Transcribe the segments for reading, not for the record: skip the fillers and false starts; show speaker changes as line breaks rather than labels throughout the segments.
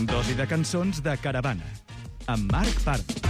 Dosi de cançons de Caravana, amb Marc Pardo.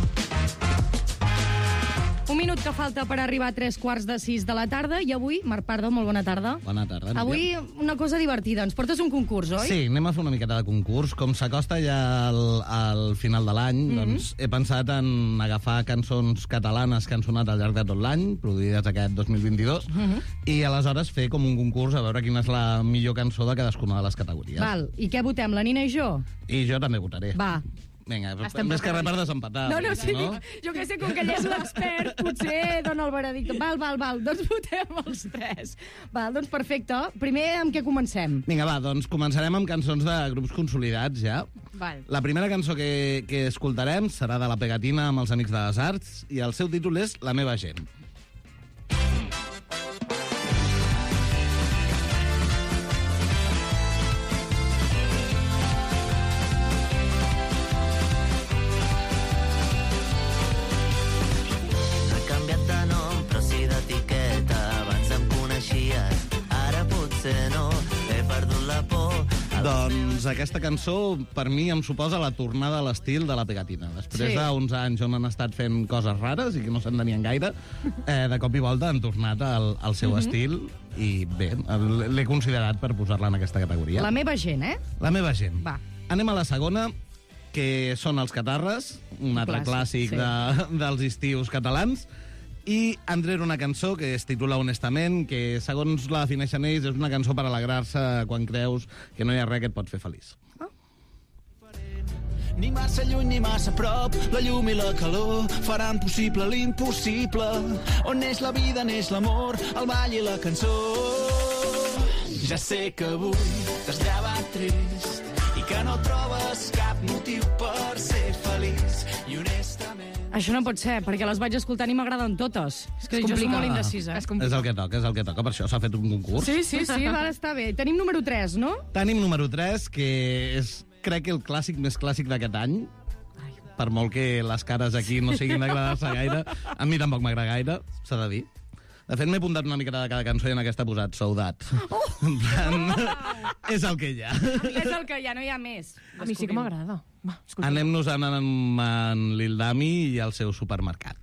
Un minut que falta per arribar a 5:45 de la tarda i avui, Marc Pardo, molt bona tarda.
Bona tarda.
Avui una cosa divertida, ens portes un concurs, oi?
Sí, anem a fer una miqueta de concurs. Com s'acosta ja al final de l'any, doncs he pensat en agafar cançons catalanes que han sonat al llarg de tot l'any, produïdes aquest 2022, i aleshores fer com un concurs a veure quina és la millor cançó de cadascuna de les categories.
Val, i què votem, la Nina i jo?
I jo també votaré.
Va.
Vinga, més que res per desempatar.
No, sí, jo que sé, com que ell és l'expert, potser dona el veredicte. Val, doncs votem els tres. Val, doncs perfecte. Primer, amb què comencem?
Vinga, va, doncs començarem amb cançons de grups consolidats, ja.
Val.
La primera cançó que escoltarem serà de La Pegatina amb els Amics de les Arts, i el seu títol és La meva gent. Doncs aquesta cançó, per mi, em suposa la tornada a l'estil de La Pegatina. Després d'uns anys on han estat fent coses rares i que no s'entenien gaire, de cop i volta han tornat al seu estil i bé, l'he considerat per posar-la en aquesta categoria.
La meva gent, eh?
La meva gent.
Va.
Anem a la segona, que són els Catarres, un altre clàssic dels estius catalans, i han tret una cançó que es titula Honestament, que segons la defineixen ells és una cançó per alegrar-se quan creus que no hi ha res que et pot fer feliç.
Ni massa lluny ni massa prop, la llum i la calor faran possible l'impossible. On neix la vida, neix l'amor, el ball i la cançó. Ja sé que avui t'has llevat trist i que no trobes cap motiu per ser feliç i honestament.
Això no pot ser, perquè les vaig escoltant i m'agraden totes. És que jo soc molt indecisa.
És el que toca, per això s'ha fet un concurs.
Sí, va, està bé. Tenim número 3, no?
Tenim número 3, que és, crec que el clàssic més clàssic d'aquest any. Per molt que les cares aquí no siguin d'agradar-se gaire, a mi tampoc m'agrada gaire, s'ha de dir. De fet, m'he apuntat una miqueta de cada cançó i en aquesta he posat Soldat. En plan, és el que hi ha.
És el que hi ha, no hi ha més.
A mi sí que m'agrada.
Anem-nos-en en Lil Dami i el seu supermercat.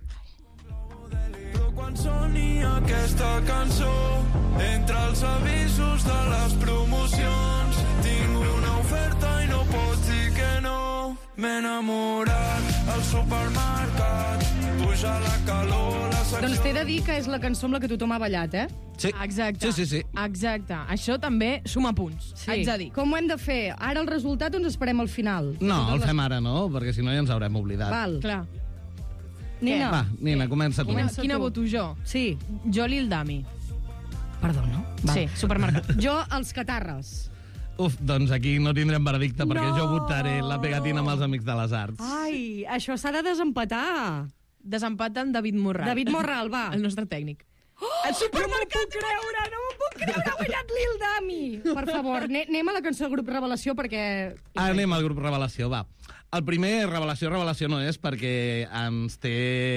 Però quan soni aquesta cançó, entre els avisos de les promocions, tinc una oferta i no pots dir que no. M'he enamorat al supermercat, puja la calor, la secció...
Doncs t'he de dir que és la cançó amb la que tothom ha ballat, eh?
Sí.
Exacte.
Sí.
Exacte. Això també suma punts, haig de dir.
Com ho hem de fer? Ara el resultat o ens esperem al final?
No, el fem ara, no? Perquè si no ja ens haurem oblidat.
Val.
Clar.
Nina.
Va, Nina, comença tu.
Quina voto jo?
Sí.
Jo Lil Dami.
Perdona.
Sí, supermercat.
Jo els Catarres.
Uf, doncs aquí no tindrem veredicte perquè jo votaré La Pegatina amb els Amics de les Arts.
Ai, això s'ha de desempatar.
Desempat amb David Morral.
David Morral, va.
El nostre tècnic.
El supermercat! No m'ho puc creure, ha guanyat Lil Dami. Per favor, anem a la cançó del grup Revelació perquè...
Anem al grup Revelació, va. El primer, Revelació no és perquè ens té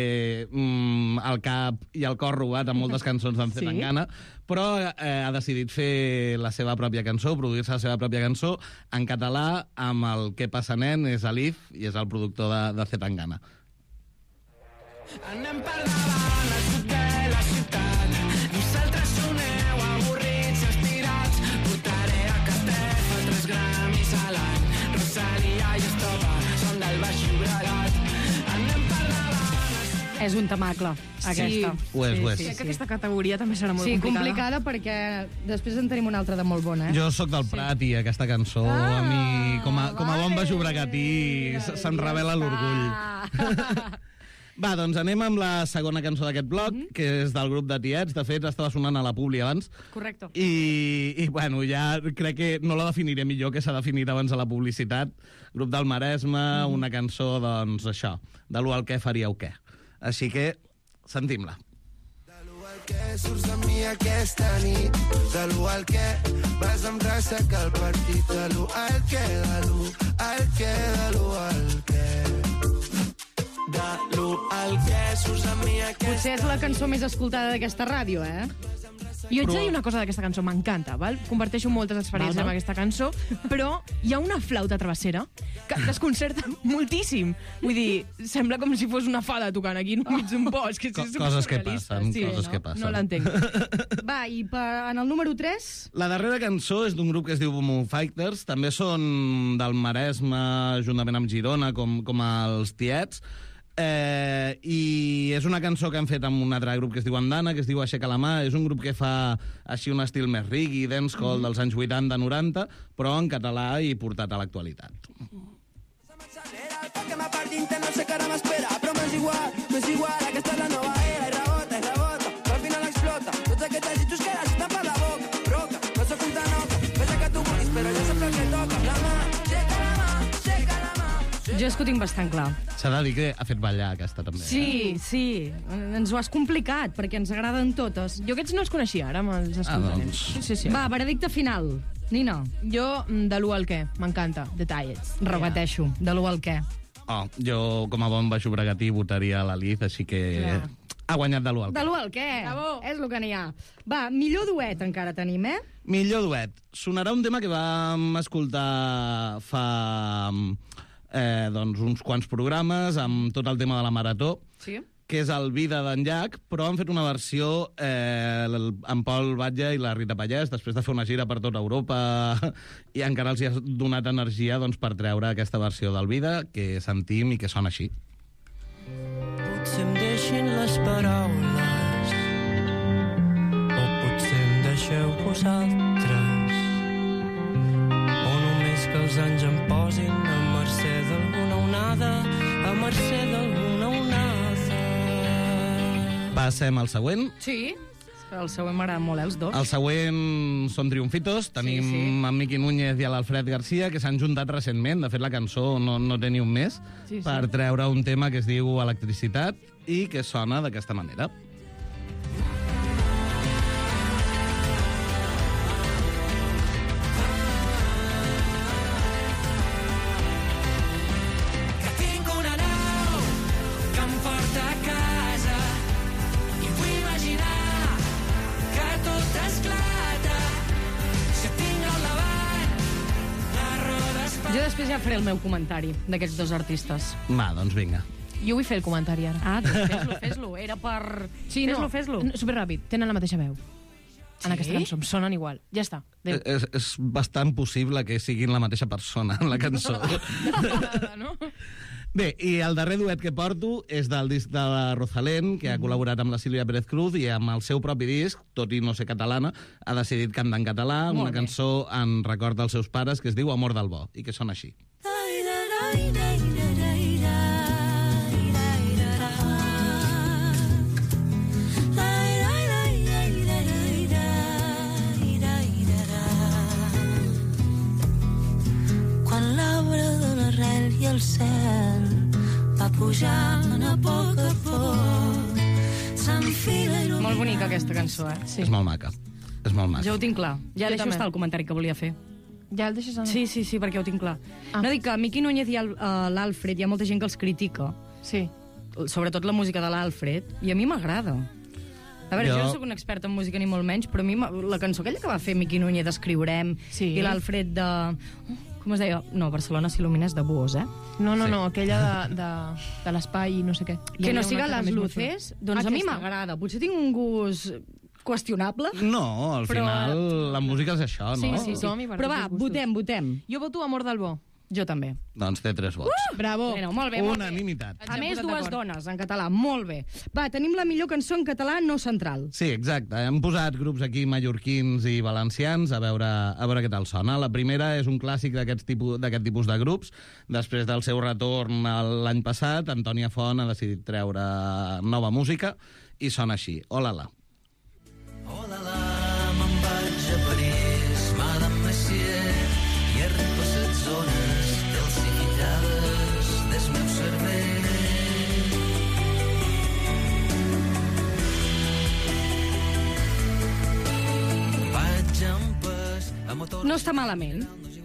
el cap i el cor robat amb moltes cançons d'en Zetangana, però ha decidit fer la seva pròpia cançó, produir-se la seva pròpia cançó en català amb el Que passa nen, és Alif i és el productor de Zetangana.
Anem per davant, al sud de la ciutat. Vosaltres soneu avorrits i estirats. Votaré a Castefa 3 gramis a l'any. Rosalia i Estopa són del Baix Llobregat. Anem per davant.
És un temacle, aquesta.
Ho és.
Crec que aquesta categoria també serà molt complicada.
Sí, complicada perquè després en tenim una altra de molt bona, eh?
Jo sóc del Prat i aquesta cançó a mi, com a bon Baix Llobregatí, se'm revela l'orgull. Va, doncs anem amb la segona cançó d'aquest bloc, que és del grup de Tiets. De fet, estava sonant a la Publi abans.
Correcte.
I bueno, ja crec que no la definiré millor que s'ha definit abans a la publicitat. Grup del Maresme, una cançó, doncs, això, de l'u al què faríeu què. Així que, sentim-la.
De l'u al què surts amb mi aquesta nit, de l'u al què vas amb ressaca al partit, de l'u al què, de l'u al què, de l'u al què. De l'u al què surts amb mi aquesta...
Potser és la cançó més escoltada d'aquesta ràdio, eh?
Jo haig de dir una cosa d'aquesta cançó, m'encanta, val? Comparteixo moltes experiències amb aquesta cançó, però hi ha una flauta travessera que desconcerta moltíssim. Vull dir, sembla com si fos una fada tocant aquí enmig d'un bosc.
Coses que passen, coses que passen.
No l'entenc.
Va, i en el número 3?
La darrera cançó és d'un grup que es diu Boom Fighters, també són del Maresme, juntament amb Girona, com els Tiets, i és una cançó que han fet amb un altre grup que es diu Andana, que es diu Aixeca la mà. És un grup que fa així un estil més reggae, dancehall dels anys 80-90, però en català i portat a l'actualitat.
Que m'apartin-te, no sé que ara m'espera, però m'és igual, aquesta és la nova era, i rebota, però al final explota. Tots aquests desitjos que ara s'estan per la boca, broca, no sóc un tanoca, pensa que tu vulguis, però ja saps el que toca. La mà, aixeca la mà, aixeca la mà.
Jo és que ho tinc bastant clar.
S'ha de dir que ha fet ballar aquesta també.
Sí, ens ho has complicat, perquè ens agraden totes.
Jo aquests no els coneixia, ara me'ls escoltaré.
Doncs.
Va, veredicte final. Nina.
Jo, de l'1 al què, m'encanta, detallets.
Repeteixo, de l'1 al què.
Jo, com a bon baix obregatí, votaria la Liz, així que ha guanyat de l'1 al què.
De l'1 al què?
Bravo.
És el que n'hi ha. Va, millor duet encara tenim,
Millor duet. Sonarà un tema que vam escoltar fa uns quants programes, amb tot el tema de la marató,
Sí.
que és el Vida d'en Llach, però han fet una versió amb Pol Batlle i la Rita Pallès, després de fer una gira per tota Europa, i encara els hi ha donat energia per treure aquesta versió del Vida, que sentim i que sona així.
Potser em deixin les paraules, o potser em deixeu vosaltres, o només que els anys em posin a mercè d'alguna onada, a mercè d'alguna onada.
Passem al següent.
Sí. El següent m'agrada molt, els dos.
El següent són Triomfitos. Tenim en Miqui Núñez i l'Alfred Garcia, que s'han juntat recentment. De fet, la cançó no té ni un mes, per treure un tema que es diu Electricitat i que sona d'aquesta manera.
Jo després ja faré el meu comentari d'aquests dos artistes.
Va, doncs vinga.
Jo vull fer el comentari ara.
Doncs fes-lo. Era per...
Sí,
fes-lo.
Superràpid, tenen la mateixa veu. En aquesta cançó, sonen igual. Ja està.
És bastant possible que siguin la mateixa persona en la cançó.
No?
Bé, i el darrer duet que porto és del disc de la Rosalén, que ha col·laborat amb la Sílvia Pérez Cruz, i amb el seu propi disc, tot i no ser catalana, ha decidit cantar en català una cançó en record dels seus pares que es diu Amor del Bo, i que sona així.
Quan l'arbre de l'arrel i el cel va pujant a poc a poc s'enfila i
Molt bonica aquesta cançó,
Sí. És molt maca. És molt maca.
Jo ho tinc clar. Ja deixo estar el comentari que volia fer.
Ja el deixes anar?
Sí, perquè ho tinc clar. No dic que Miqui Núñez i l'Alfred, hi ha molta gent que els critica.
Sí.
Sobretot la música de l'Alfred, i a mi m'agrada. A veure, jo no soc una experta en música ni molt menys, però a mi la cançó aquella que va fer Miqui Núñez d'Escriurem i l'Alfred de... Com es deia? No, Barcelona s'il·lumina és de Buos,
No, aquella de l'espai i no sé què.
Que no siga les luces, doncs a mi m'agrada. Potser tinc un gust qüestionable.
No, al final la música és això, no?
Sí. Però va, votem.
Jo voto Amor del Bo.
Jo també.
Doncs té 3 vots.
Bravo.
Molt bé.
Unanimitat.
A més, dues dones en català. Molt bé. Va, tenim la millor cançó en català no central.
Sí, exacte. Hem posat grups aquí mallorquins i valencians a veure què tal sona. La primera és un clàssic d'aquest tipus de grups. Després del seu retorn l'any passat, Antònia Font ha decidit treure nova música i sona així. Hola-la.
Hola-la, me'n vaig a París, Madame Messier, i he repassat zones calcificades del meu cervell. Vaig amb pas a motor...
No està malament.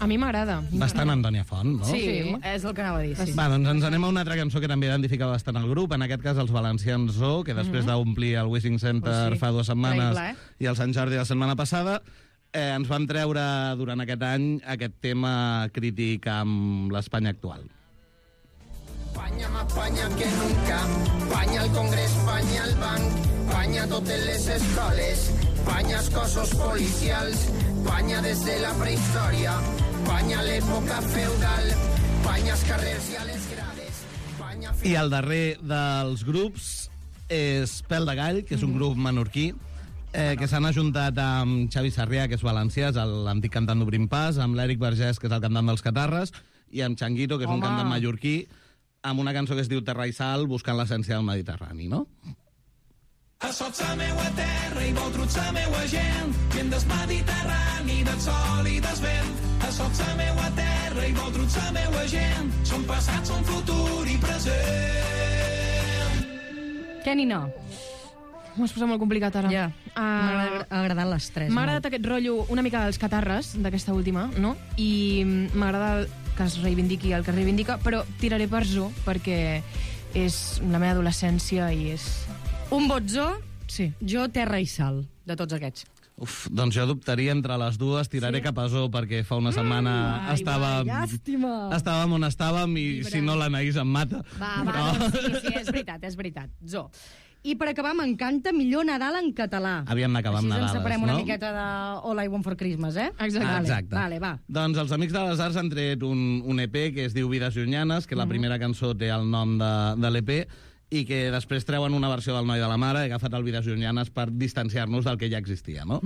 A mi m'agrada.
Bastant Antònia Font, no?
Sí, és el que anava a dir, sí.
Va, doncs ens anem a una altra cançó que també identifica bastant el grup, en aquest cas els Valencians Zoo, que després d'omplir el Wishing Center fa 2 setmanes i el Sant Jordi la setmana passada, ens van treure durant aquest any aquest tema crític amb l'Espanya actual.
Espanya m'Espanya que nunca, Espanya al Congrés, Espanya al banc, Espanya totes les escoles, Espanya els cossos policials, Espanya des de la prehistòria, Espanya a l'època feudal, Espanya als carrers i a les grades.
I el darrer dels grups és Pèl de Gall, que és un grup menorquí, que s'han ajuntat amb Xavi Sarrià, que és valencià, és l'antic cantant d'Obrim Pas, amb l'Eric Vergés, que és el cantant dels Catarres, i amb Changuito, que és un cantant mallorquí, amb una cançó que es diu Terra i Sal, buscant l'essència del Mediterrani, no?
A sota la meua terra i vosaltres la meua gent, gent del Mediterrani, del sol i del vent. A sota la meua terra i vosaltres la meua gent, som passat, som futur i present.
Què ni no?
M'ho has posat molt complicat ara.
Ja, m'ha agradat les tres.
M'ha agradat aquest rotllo una mica dels Catarres, d'aquesta última, no? I m'agrada que es reivindiqui el que es reivindica, però tiraré per Zoo, perquè és la meva adolescència i és...
Un vot Zoo,
sí.
Jo Terra i Sal, de tots aquests.
Uf, doncs jo dubtaria entre les dues, tiraré cap a Zoo, perquè fa una setmana estàvem on estàvem i si no l'Anaïs em mata.
Doncs sí, és veritat, Zoo. I per acabar, m'encanta Millor Nadal en català.
Havíem d'acabar amb Nadales, no?
Així ens separem una miqueta de All I Want for Christmas, eh?
Exacte.
Vale, va.
Doncs els Amics de les Arts han tret un EP que es diu Vides Llunyanes, que la primera cançó té el nom de l'EP, i que després treuen una versió del Noi de la Mare, he agafat el Vides Llunyanes per distanciar-nos del que ja existia, no?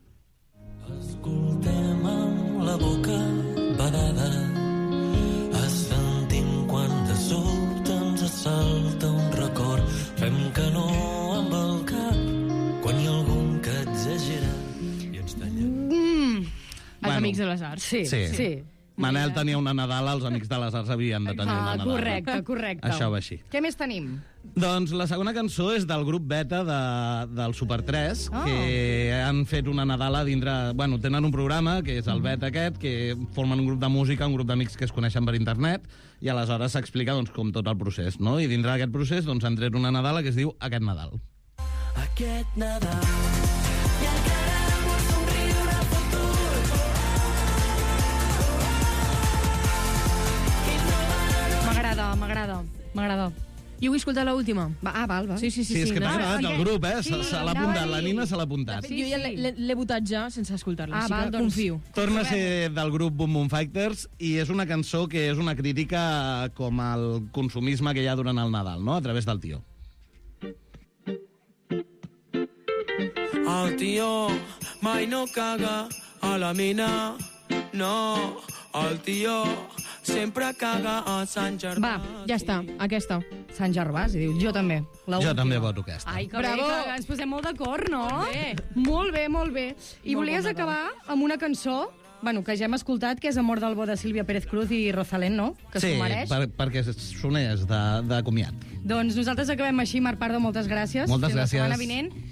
Escoltem amb la boca badada, sentim quan de sobte ens assalta un record, fem que no amb el cap quan hi ha algun que exagera i ens tallem.
Els Amics de les Arts.
Sí.
Manel tenia una Nadala, els Amics de les Arts havien de tenir una Nadala.
Correcte.
Això va així.
Què més tenim?
Doncs la segona cançó és del grup Beta del Super 3, que han fet una Nadala dintre... Bueno, tenen un programa, que és el Beta aquest, que formen un grup de música, un grup d'amics que es coneixen per internet, i aleshores s'explica doncs, com tot el procés, no? I dintre d'aquest procés doncs, han tret una Nadala que es diu Aquest Nadal.
Aquest Nadal i encara vull somriure al futur.
M'agrada.
Jo vull escoltar l'última.
Val.
Sí.
Sí, és que t'ha agradat el grup, eh? Se l'ha apuntat, la Nina se l'ha apuntat.
Jo ja l'he votat ja sense escoltar-la, així que confio.
Torna a ser del grup Boom Boom Fighters i és una cançó que és una crítica com al consumisme que hi ha durant el Nadal, no? A través del tio.
El tio mai no caga a la mina, no. El tio sempre caga a Sant Gervasi.
Va, ja està, aquesta.
Sant Gervasi, diu, jo també.
Jo també voto aquesta.
Ai, que bravo, que ens posem molt d'acord, no? Molt bé. I volies acabar amb una cançó, bueno, que ja hem escoltat, que és Amor del bo de Sílvia Pérez Cruz i Rosalén, no? Que s'ho mereix.
Sí, perquè sonés de comiat.
Doncs nosaltres acabem així. Marc Pardo, moltes gràcies.
Moltes
gràcies.
gràcies.
La setmana vinent.